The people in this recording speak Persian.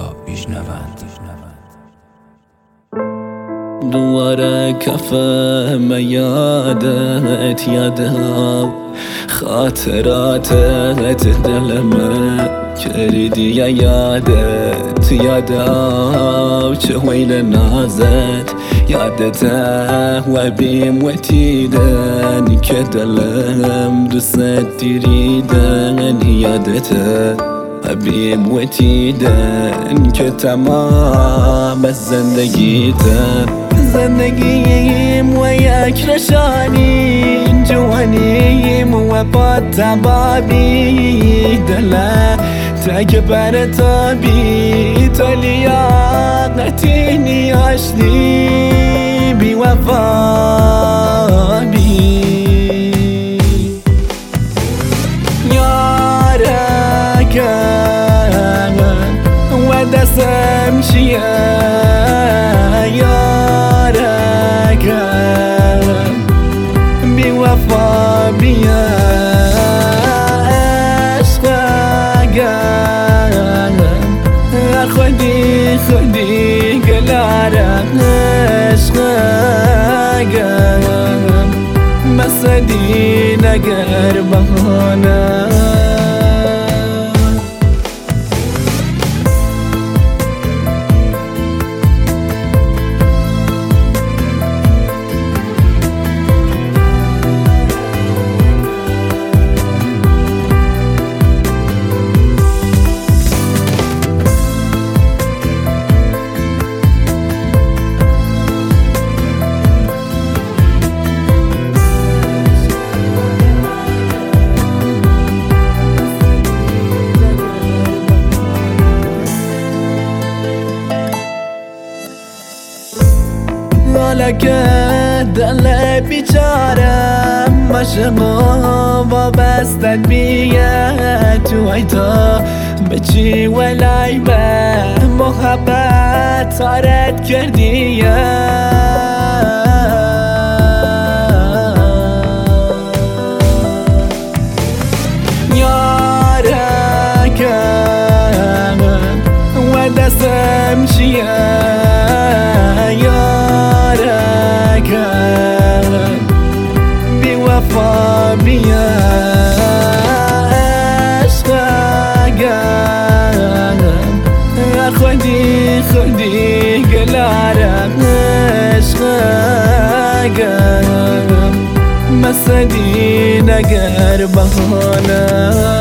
را بیشنوند. دوباره کفم یادت یادم خاطراتت دلم کردی یادت یادم چه ویل نازت یادته و بیم وتیدن که دلم دوست دیریدن یادته و بیم وتیدن که تمام زندگیم و یک رشانی جوانیم و با تبابی دله تک بر تابی تو لیاقتی نیاشتی بی وفا بی یارکم و دستم چیه یارکم بی وفا بیا خودی گلارم عشقم بس دی نگر بهانه که دل بیچارم مشقا وابستت بیه تو ایتا به چی ولای به محبت تارت کردیه یارکم و دستم چیه بی وفا بیا عشقم خودی گلارم عشقم مسدی نگر بهانه